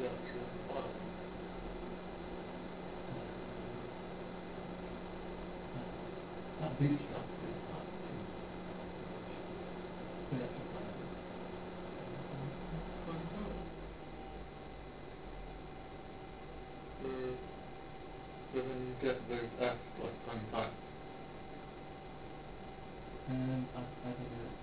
That bootstrap is like too much. But then you get those F like 10 times. I don't know.